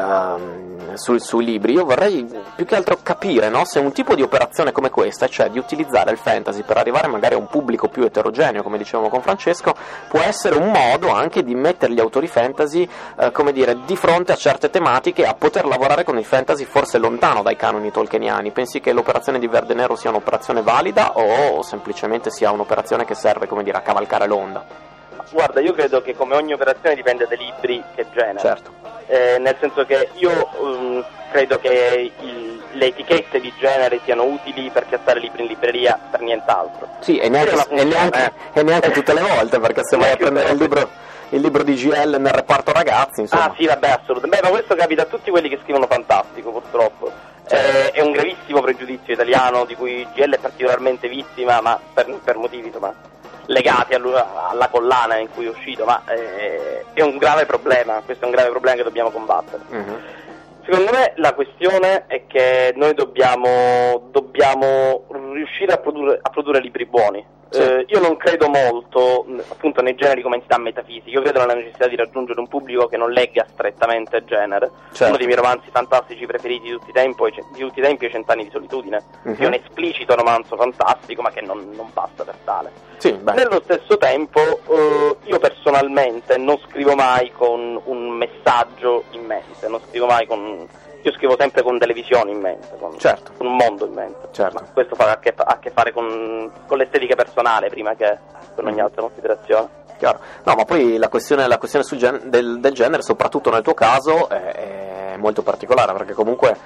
sui libri, io vorrei più che altro capire, no? Se un tipo di operazione come questa, cioè di utilizzare il fantasy per arrivare magari a un pubblico più eterogeneo, come dicevamo con Francesco, può essere un modo anche di mettere gli autori fantasy, come dire, di fronte a certe tematiche, a poter lavorare con il fantasy forse lontano dai canoni tolkieniani. Pensi che l'operazione di Verde Nero sia un'operazione valida o semplicemente sia un'operazione che serve, come dire, a cavalcare l'onda? Guarda, io credo che come ogni operazione dipende dai libri che genera. Certo. Nel senso che io credo che le etichette di genere siano utili per piazzare libri in libreria, per nient'altro. Sì, e neanche tutte le volte, perché se vai a prendere il libro di GL nel reparto ragazzi, insomma. Ah sì, vabbè, assolutamente. Ma questo capita a tutti quelli che scrivono fantastico, purtroppo. È un gravissimo pregiudizio italiano di cui GL è particolarmente vittima, ma per motivi insomma legati alla collana in cui è uscito, ma è un grave problema, questo è un grave problema che dobbiamo combattere. Mm-hmm. Secondo me la questione è che noi dobbiamo riuscire a produrre libri buoni. Sì. Io non credo molto appunto nei generi come entità metafisiche, io credo nella necessità di raggiungere un pubblico che non legga strettamente genere. Certo. Uno dei miei romanzi fantastici preferiti di tutti i tempi è Cent'anni di solitudine, che è un esplicito romanzo fantastico ma che non passa per tale. Sì, nello stesso tempo io personalmente non scrivo mai con un messaggio in mente, io scrivo sempre con delle visioni in mente, con un mondo in mente. Certo. Ma questo ha a che fare con l'estetica personale prima che con ogni altra considerazione. Chiaro. No, ma poi la questione del genere, soprattutto nel tuo caso, è molto particolare, perché comunque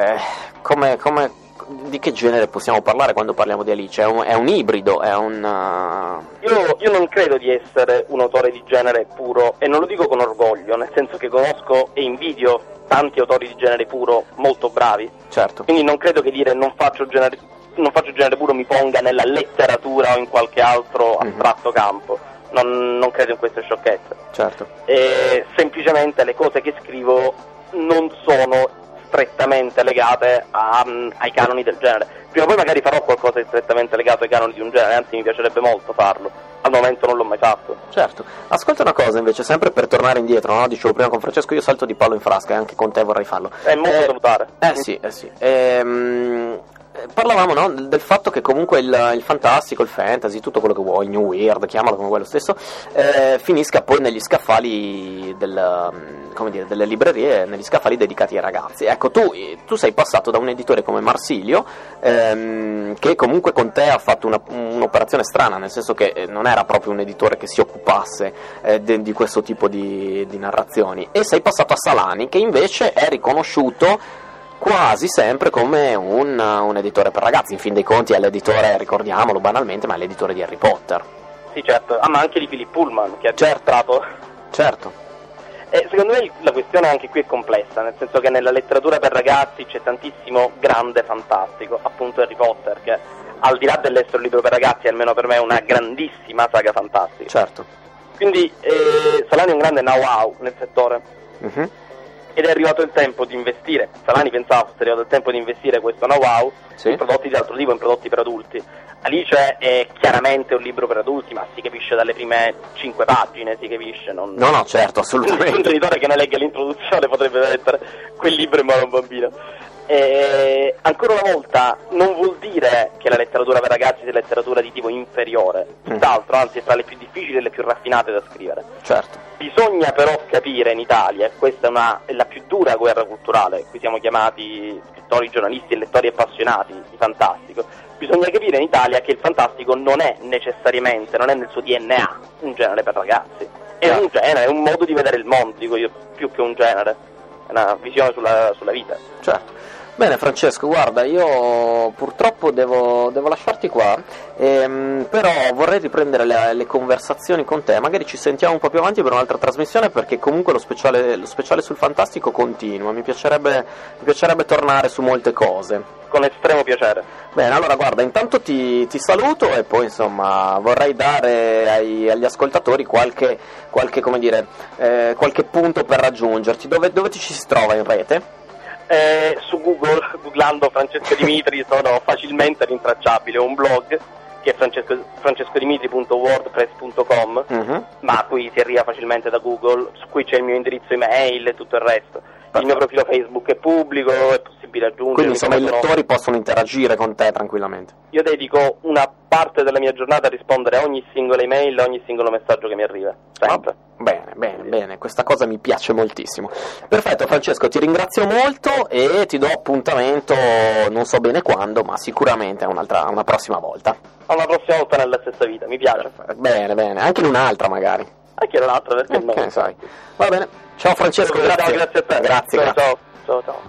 di che genere possiamo parlare quando parliamo di Alice? È un ibrido, è un... Io non credo di essere un autore di genere puro, e non lo dico con orgoglio, nel senso che conosco e invidio tanti autori di genere puro molto bravi. Certo. Quindi non credo che dire non faccio genere puro mi ponga nella letteratura o in qualche altro astratto campo. Non credo in queste sciocchezze. Certo. Semplicemente le cose che scrivo non sono strettamente legate ai canoni del genere. Prima o poi magari farò qualcosa di strettamente legato ai canoni di un genere, anzi mi piacerebbe molto farlo. Al momento non l'ho mai fatto. Certo. Ascolta una cosa invece, sempre per tornare indietro, no? Dicevo prima con Francesco, io salto di palo in frasca e anche con te vorrei farlo. È molto salutare. Sì. parlavamo, no, del fatto che comunque il fantastico, il fantasy, tutto quello che vuoi, new weird, chiamalo come vuoi lo stesso, finisca poi negli scaffali delle librerie, negli scaffali dedicati ai ragazzi. Ecco, tu sei passato da un editore come Marsilio, che comunque con te ha fatto un'operazione strana, nel senso che non era proprio un editore che si occupasse di questo tipo di narrazioni, e sei passato a Salani, che invece è riconosciuto quasi sempre come un editore per ragazzi. In fin dei conti è l'editore, ricordiamolo banalmente, ma è l'editore di Harry Potter. Sì, certo, ma anche di Philip Pullman, che ha Certo. E secondo me la questione anche qui è complessa, nel senso che nella letteratura per ragazzi c'è tantissimo grande fantastico, appunto Harry Potter, che al di là dell'essere un libro per ragazzi, almeno per me è una grandissima saga fantastica. Certo. Quindi Salani è un grande know-how nel settore. Mhm. Ed è arrivato il tempo di investire, Salani pensava fosse arrivato il tempo di investire questo know-how Sì. in prodotti di altro tipo, in prodotti per adulti. Alice è chiaramente un libro per adulti, ma si capisce dalle prime 5 pagine, si capisce. No, certo, Un assolutamente. genitore che ne legga l'introduzione potrebbe mettere quel libro in mano a un bambino. E ancora una volta non vuol dire che la letteratura per ragazzi sia letteratura di tipo inferiore, tutt'altro, anzi è tra le più difficili e le più raffinate da scrivere. Certo. Bisogna però capire in Italia, e questa è la più dura guerra culturale, qui siamo chiamati scrittori, giornalisti e lettori appassionati di fantastico, bisogna capire in Italia che il fantastico non è necessariamente, non è nel suo DNA un genere per ragazzi, è un genere, è un modo di vedere il mondo, dico io, più che un genere, è una visione sulla vita. Certo. Bene Francesco, guarda, io purtroppo devo lasciarti qua, però vorrei riprendere le conversazioni con te, magari ci sentiamo un po' più avanti per un'altra trasmissione, perché comunque lo speciale sul fantastico continua, mi piacerebbe tornare su molte cose. Con estremo piacere. Bene, allora guarda, intanto ti saluto e poi insomma vorrei dare agli ascoltatori qualche come dire, qualche punto per raggiungerti. Dove ti ci si trova in rete? Su Google, googlando Francesco Dimitri, sono facilmente rintracciabile. Ho un blog che è francescodimitri.wordpress.com, ma qui si arriva facilmente da Google, su cui c'è il mio indirizzo email e tutto il resto. Il mio profilo Facebook è pubblico, è possibile aggiungere. Quindi insomma i lettori possono interagire con te tranquillamente. Io dedico una parte della mia giornata a rispondere a ogni singola email, a ogni singolo messaggio che mi arriva, sempre. Bene, questa cosa mi piace moltissimo. Perfetto Francesco, ti ringrazio molto e ti do appuntamento, non so bene quando, ma sicuramente a una prossima volta. A una prossima volta nella stessa vita, mi piace. Bene, anche in un'altra magari. Anche in un'altra, perché no? Che sai. Va bene, ciao Francesco, grazie. Grazie a te. Grazie. Ciao.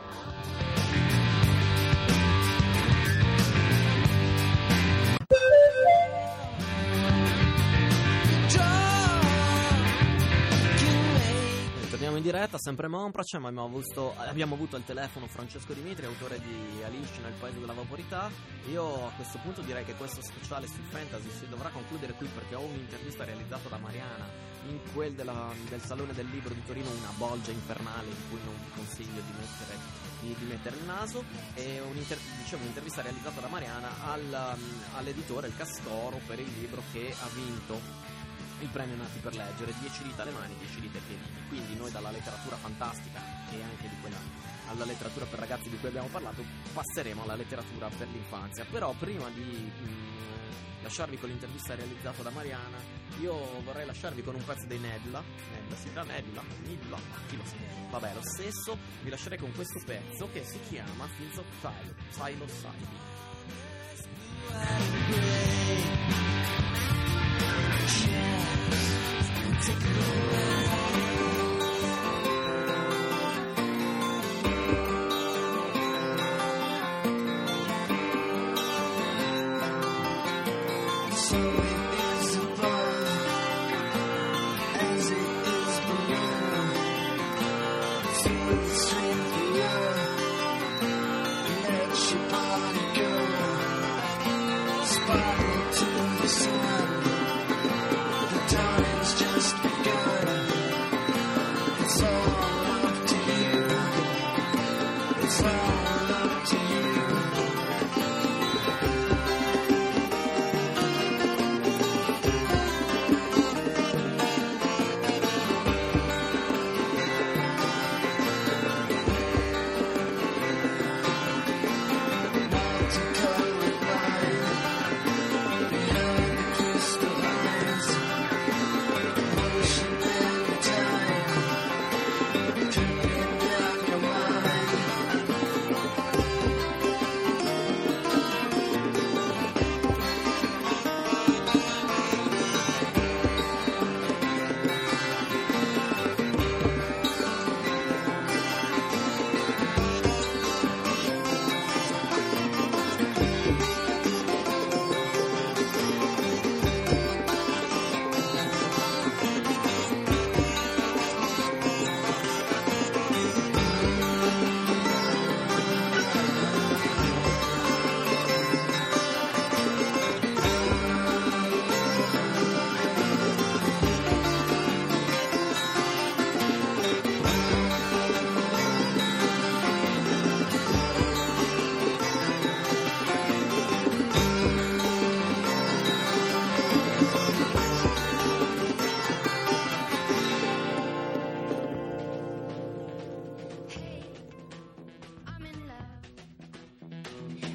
Torniamo in diretta, sempre Monprace, ma abbiamo avuto al telefono Francesco Dimitri, autore di Alice nel Paese della Vaporità. Io a questo punto direi che questo speciale sul fantasy si dovrà concludere qui, perché ho un'intervista realizzata da Mariana in quel del Salone del Libro di Torino, una bolgia infernale in cui non vi consiglio di mettere il naso, e un'intervista realizzata da Mariana all'editore, il Castoro, per il libro che ha vinto il premio Nati per leggere, 10 dita alle mani, 10 dita ai piedi. Quindi noi dalla letteratura fantastica e anche di quella alla letteratura per ragazzi di cui abbiamo parlato passeremo alla letteratura per l'infanzia. Però prima di lasciarvi con l'intervista realizzata da Mariana, io vorrei lasciarvi con un pezzo dei Nebula, si chiama Nebula, chi lo sa, vabbè lo stesso. Vi lascerei con questo pezzo che si chiama Fields of Psilocybin. So it is above as it is below. Feel the strength of love. Let your body go. Spiral to the sun. The time's just begun. It's all up to you. It's all up to you. To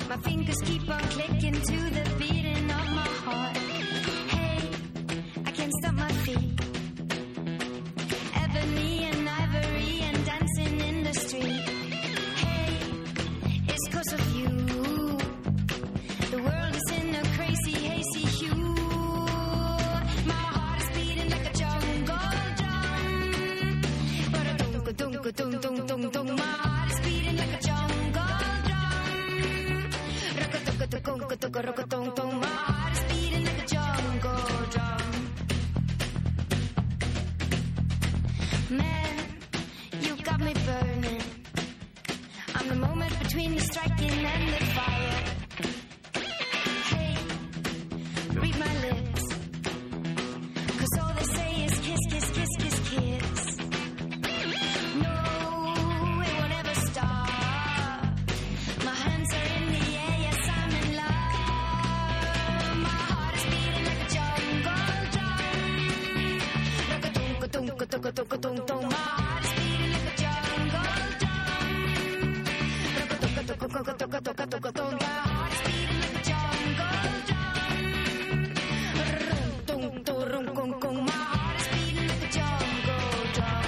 My fingers keep on clicking to the beating of my heart. Hey, I can't stop my feet. Ebony and ivory and dancing in the street. Hey, it's 'cause of you. The world is in a crazy, hazy hue. My heart is beating like a jungle drum. Ba-da-dum-ka-dum-ka-dum-dum-dum-dum. My heart is beating like a jungle drum. Rock-a-tuk-a-tuk-a-tuk-a-rock-a-tung-tung. My heart is beating like a jungle drum. Man, you got me burning. I'm the moment between the striking and the fire. Hey, read my lips, 'cause all they say is kiss, kiss, kiss, kiss, kiss. No, it won't ever stop. My hands are in the air, yes, I'm in love. My heart is beating like a jungle drum. Rock-a-tunk-a-tunk-a-tunk-a-tunk-a-tunk. My heart is beating like a jungle drum. Rock-a-tunk-a-tunk-a-tunk-a-tunk-a-tunk. My heart is beating like a jungle drum. Rum-tum-tum-rum-kum-kum. My heart is beating like a jungle drum.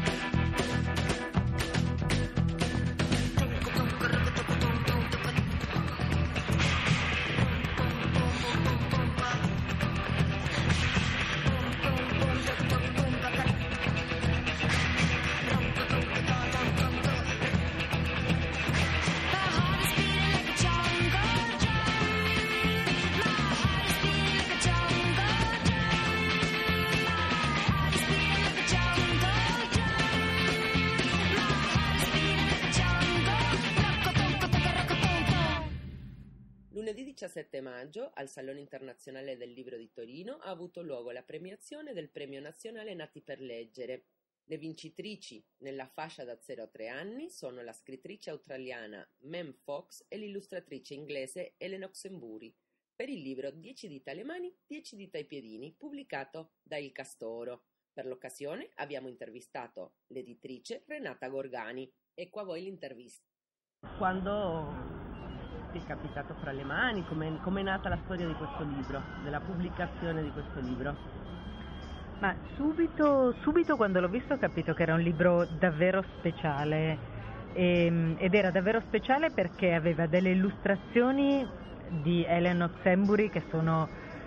Lunedì 17 maggio, al Salone Internazionale del Libro di Torino, ha avuto luogo la premiazione del Premio Nazionale Nati per Leggere. Le vincitrici nella fascia da 0 a 3 anni sono la scrittrice australiana Mem Fox e l'illustratrice inglese Ellen Oxenbury, per il libro 10 dita alle mani, 10 dita ai piedini, pubblicato da Il Castoro. Per l'occasione abbiamo intervistato l'editrice Renata Gorgani. Ecco a voi l'intervista. Quando ti è capitato fra le mani? Com'è nata la storia di questo libro, della pubblicazione di questo libro? Ma subito quando l'ho visto ho capito che era un libro davvero speciale ed era davvero speciale perché aveva delle illustrazioni di Ellen Oxenbury che sono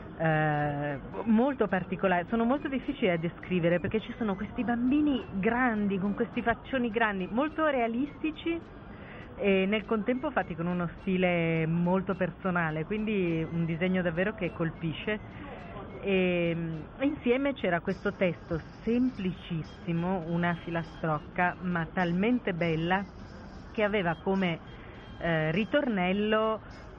molto particolari, sono molto difficili da descrivere perché ci sono questi bambini grandi con questi faccioni grandi, molto realistici e nel contempo fatti con uno stile molto personale, quindi un disegno davvero che colpisce. E insieme c'era questo testo semplicissimo, una filastrocca ma talmente bella che aveva come ritornello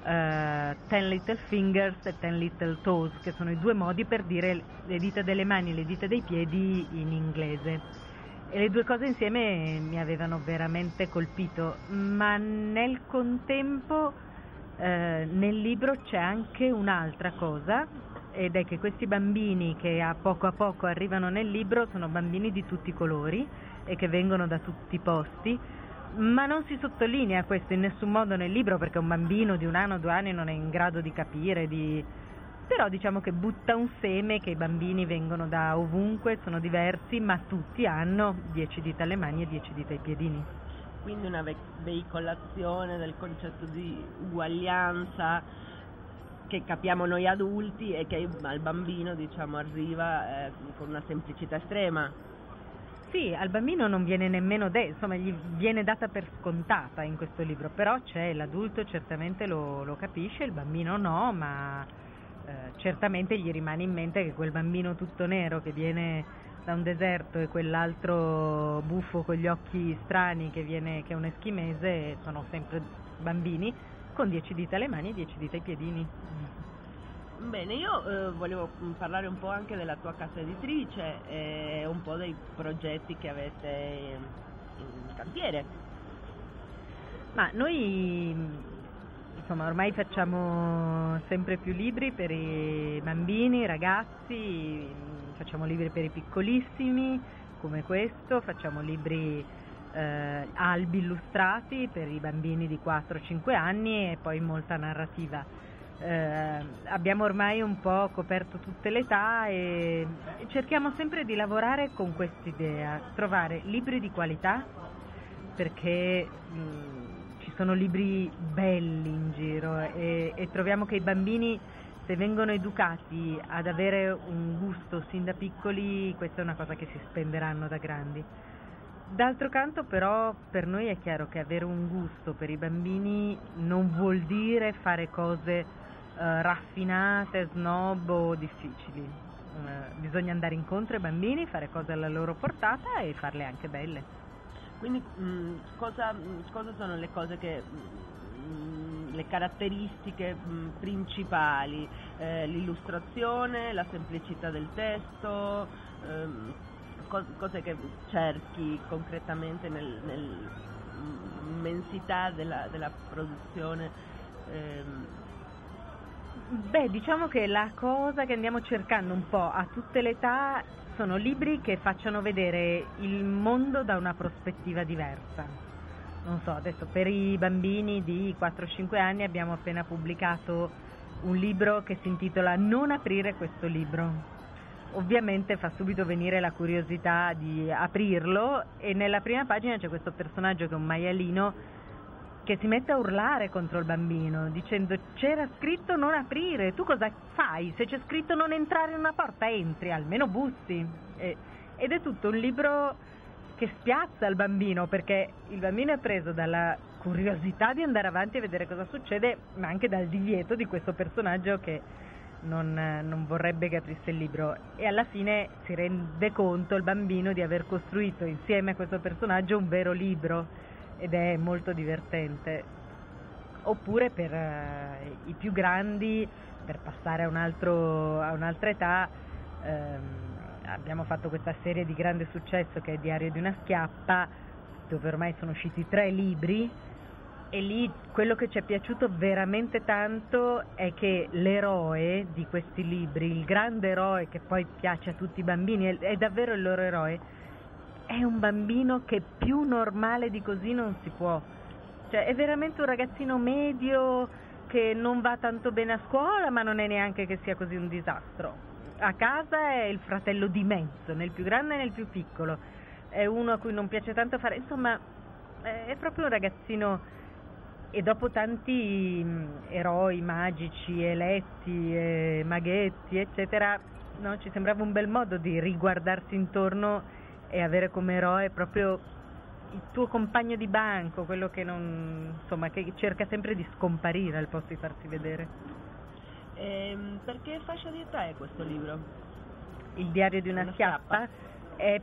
10 little fingers e 10 little toes, che sono i due modi per dire le dita delle mani e le dita dei piedi in inglese. E le due cose insieme mi avevano veramente colpito, ma nel contempo nel libro c'è anche un'altra cosa, ed è che questi bambini che a poco arrivano nel libro sono bambini di tutti i colori e che vengono da tutti i posti, ma non si sottolinea questo in nessun modo nel libro perché un bambino di 1 anno, 2 anni non è in grado di capire, però diciamo che butta un seme che i bambini vengono da ovunque, sono diversi, ma tutti hanno 10 dita alle mani e 10 dita ai piedini. Quindi una veicolazione del concetto di uguaglianza che capiamo noi adulti e che al bambino diciamo arriva con una semplicità estrema. Sì, al bambino non viene nemmeno insomma gli viene data per scontata in questo libro, però c'è l'adulto certamente lo capisce, il bambino no, ma certamente gli rimane in mente che quel bambino tutto nero che viene da un deserto e quell'altro buffo con gli occhi strani che è un eschimese sono sempre bambini con 10 dita alle mani e 10 dita ai piedini. Bene, io volevo parlare un po' anche della tua casa editrice e un po' dei progetti che avete in cantiere. Ma noi insomma ormai facciamo sempre più libri per i bambini, i ragazzi, facciamo libri per i piccolissimi come questo, facciamo libri albi illustrati per i bambini di 4-5 anni e poi molta narrativa. Abbiamo ormai un po' coperto tutte le età e cerchiamo sempre di lavorare con quest'idea, trovare libri di qualità, perché ci sono libri belli in giro e troviamo che i bambini, se vengono educati ad avere un gusto sin da piccoli, questa è una cosa che si spenderanno da grandi. D'altro canto però per noi è chiaro che avere un gusto per i bambini non vuol dire fare cose raffinate, snob o difficili. Bisogna andare incontro ai bambini, fare cose alla loro portata e farle anche belle. Quindi cosa sono le cose che le caratteristiche principali? L'illustrazione, la semplicità del testo, cose che cerchi concretamente nell'immensità della produzione? Beh, diciamo che la cosa che andiamo cercando un po' a tutte le età sono libri che facciano vedere il mondo da una prospettiva diversa. Non so, adesso per i bambini di 4-5 anni abbiamo appena pubblicato un libro che si intitola Non aprire questo libro. Ovviamente fa subito venire la curiosità di aprirlo e nella prima pagina c'è questo personaggio che è un maialino che si mette a urlare contro il bambino dicendo: c'era scritto non aprire, tu cosa fai? Se c'è scritto non entrare in una porta, entri, almeno bussi. Ed è tutto un libro che spiazza il bambino, perché il bambino è preso dalla curiosità di andare avanti e vedere cosa succede, ma anche dal divieto di questo personaggio che non vorrebbe che aprisse il libro, e alla fine si rende conto il bambino di aver costruito insieme a questo personaggio un vero libro, ed è molto divertente. Oppure per i più grandi, per passare a un'altra età, abbiamo fatto questa serie di grande successo che è Diario di una schiappa, dove ormai sono usciti 3 libri, e lì quello che ci è piaciuto veramente tanto è che l'eroe di questi libri, il grande eroe che poi piace a tutti i bambini, è davvero il loro eroe, è un bambino che più normale di così non si può. Cioè è veramente un ragazzino medio che non va tanto bene a scuola, ma non è neanche che sia così un disastro. A casa è il fratello di mezzo, nel più grande e nel più piccolo. È uno a cui non piace tanto fare, insomma, è proprio un ragazzino. E dopo tanti eroi magici, eletti, maghetti, eccetera, no, ci sembrava un bel modo di riguardarsi intorno e avere come eroe proprio il tuo compagno di banco, quello che che cerca sempre di scomparire al posto di farsi vedere. Perché fascia di età è questo libro? Il diario di una schiappa è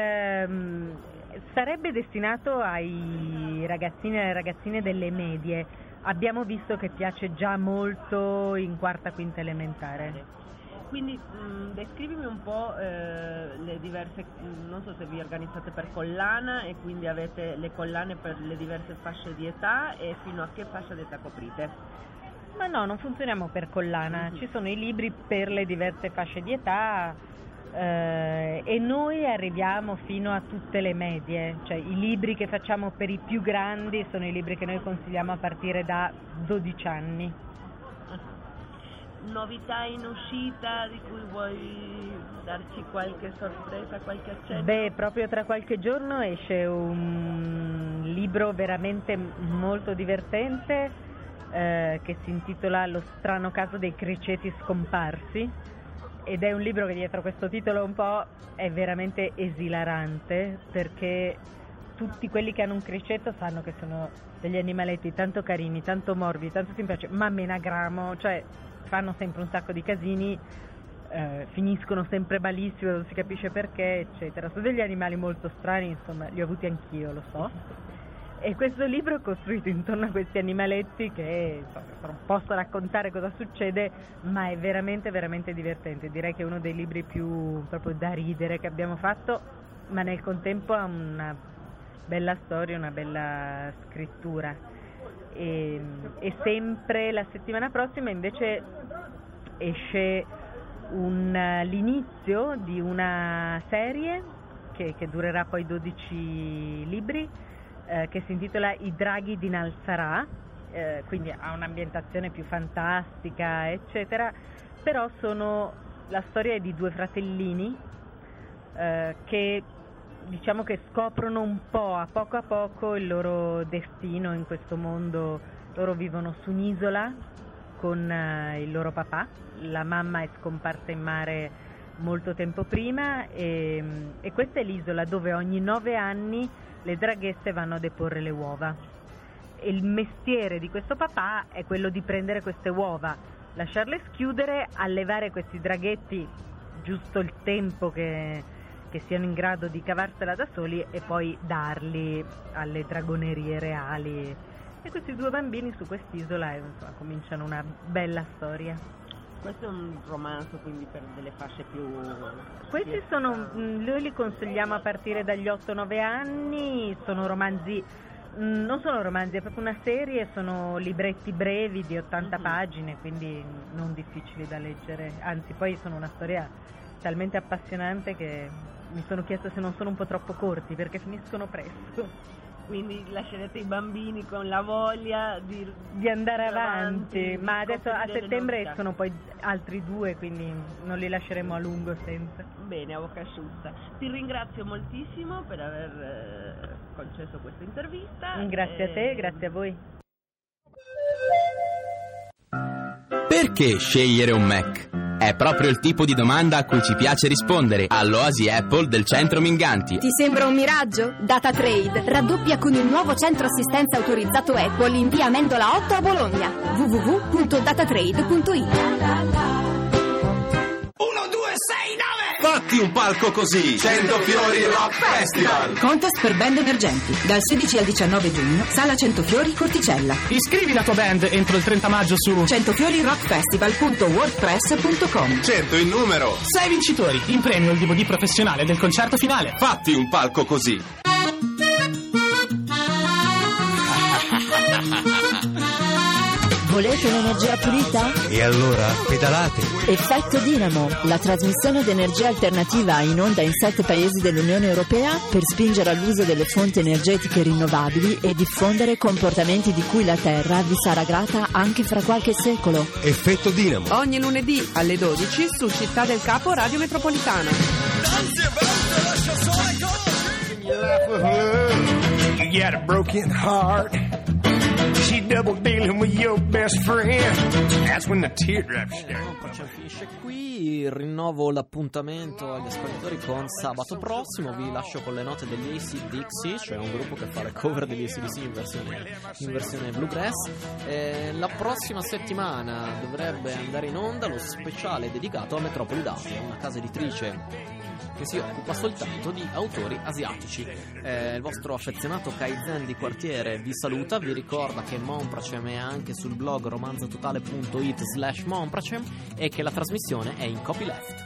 sarebbe destinato ai ragazzini e alle ragazzine delle medie. Abbiamo visto che piace già molto in 4ª, 5ª elementare. Quindi descrivimi un po' le diverse, non so se vi organizzate per collana e quindi avete le collane per le diverse fasce di età, e fino a che fascia di età coprite? Ma no, non funzioniamo per collana, ci sono i libri per le diverse fasce di età e noi arriviamo fino a tutte le medie, cioè i libri che facciamo per i più grandi sono i libri che noi consigliamo a partire da 12 anni. Novità in uscita di cui vuoi darci qualche sorpresa, qualche accenno? Beh, proprio tra qualche giorno esce un libro veramente molto divertente che si intitola Lo strano caso dei criceti scomparsi, ed è un libro che dietro questo titolo un po' è veramente esilarante, perché tutti quelli che hanno un criceto sanno che sono degli animaletti tanto carini, tanto morbidi, tanto simpatici, ma menagramo, cioè fanno sempre un sacco di casini, finiscono sempre malissimo, non si capisce perché, eccetera. Sono degli animali molto strani, insomma, li ho avuti anch'io, lo so. E questo libro è costruito intorno a questi animaletti che non posso raccontare cosa succede, ma è veramente, veramente divertente. Direi che è uno dei libri più proprio da ridere che abbiamo fatto, ma nel contempo ha una bella storia, una bella scrittura. E sempre la settimana prossima invece esce l'inizio di una serie che durerà poi 12 libri, che si intitola I draghi di Nalsarà, quindi ha un'ambientazione più fantastica, eccetera, però sono la storia di due fratellini che diciamo che scoprono un po' a poco il loro destino in questo mondo. Loro vivono su un'isola con il loro papà, la mamma è scomparsa in mare molto tempo prima e questa è l'isola dove ogni 9 anni le draghesse vanno a deporre le uova. E il mestiere di questo papà è quello di prendere queste uova, lasciarle schiudere, allevare questi draghetti giusto il tempo che siano in grado di cavarsela da soli e poi darli alle dragonerie reali. E questi due bambini su quest'isola cominciano una bella storia. Questo è un romanzo quindi per delle fasce più... Questi noi li consigliamo a partire dagli 8-9 anni, sono romanzi, non sono romanzi, è proprio una serie, sono libretti brevi di 80 pagine, quindi non difficili da leggere, anzi poi sono una storia talmente appassionante che mi sono chiesto se non sono un po' troppo corti perché finiscono presto. Quindi lascerete i bambini con la voglia di andare avanti, ma adesso a settembre escono poi altri 2, quindi non li lasceremo a lungo senza. Bene, a bocca asciutta. Ti ringrazio moltissimo per aver concesso questa intervista. Grazie a te, grazie a voi. Perché scegliere un Mac? È proprio il tipo di domanda a cui ci piace rispondere all'Oasi Apple del centro Minganti. Ti sembra un miraggio? Datatrade raddoppia con il nuovo centro assistenza autorizzato Apple in via Amendola 8 a Bologna. www.datatrade.it. Fatti un palco così! 100 Fiori Rock Festival! Contest per band emergenti. Dal 16 al 19 giugno, Sala 100 Fiori, Corticella. Iscrivi la tua band entro il 30 maggio su 100fiorirockfestival.wordpress.com. 100 in numero! 6 vincitori, in premio il DVD professionale del concerto finale. Fatti un palco così! Volete l'energia pulita? E allora pedalate! Effetto Dinamo, la trasmissione d'energia alternativa in onda in 7 paesi dell'Unione Europea per spingere all'uso delle fonti energetiche rinnovabili e diffondere comportamenti di cui la Terra vi sarà grata anche fra qualche secolo. Effetto Dinamo. Ogni lunedì alle 12 su Città del Capo Radio Metropolitana. You got a broken heart. She double dealing with your best friend. That's when the teardrops start. Finisce qui, rinnovo l'appuntamento agli ascoltatori con sabato prossimo. Vi lascio con le note degli AC Dixie, cioè un gruppo che fa le cover degli ACDC in versione bluegrass. La prossima settimana dovrebbe andare in onda lo speciale dedicato a Metropoli Dacia, una casa editrice che si occupa soltanto di autori asiatici. Il vostro affezionato Kaizen di quartiere vi saluta, vi ricorda che Monpracem è anche sul blog romanzatotale.it/Monpracem e che la trasmissione è in copyleft.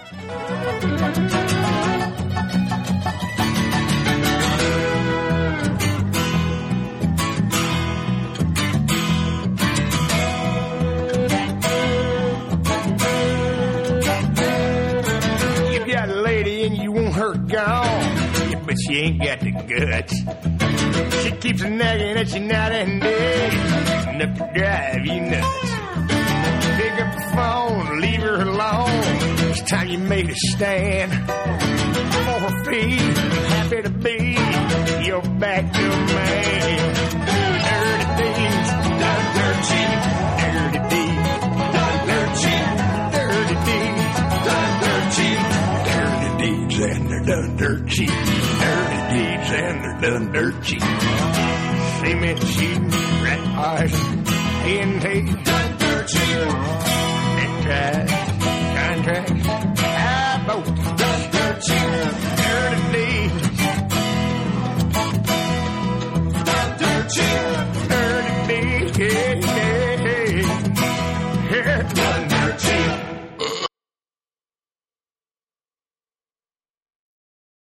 Her gone, but she ain't got the guts. She keeps nagging at you night and day, enough to drive you nuts. Pick up the phone, leave her alone. It's time you made a stand for her feet. Happy to be your backup man. Dirty deeds, done dirt cheap. Dirty deeds, done dirt cheap. Dirty deeds, done dirt cheap. Deeds and they're done dirt cheap. Dirty deeds and they're done dirt cheap. Cement sheeting, rat polishing, TNT, done dirt cheap. Neckties, contracts, high boats, done dirt cheap. Dirty deeds, done dirt cheap. Dirty deeds, yeah, yeah, yeah, done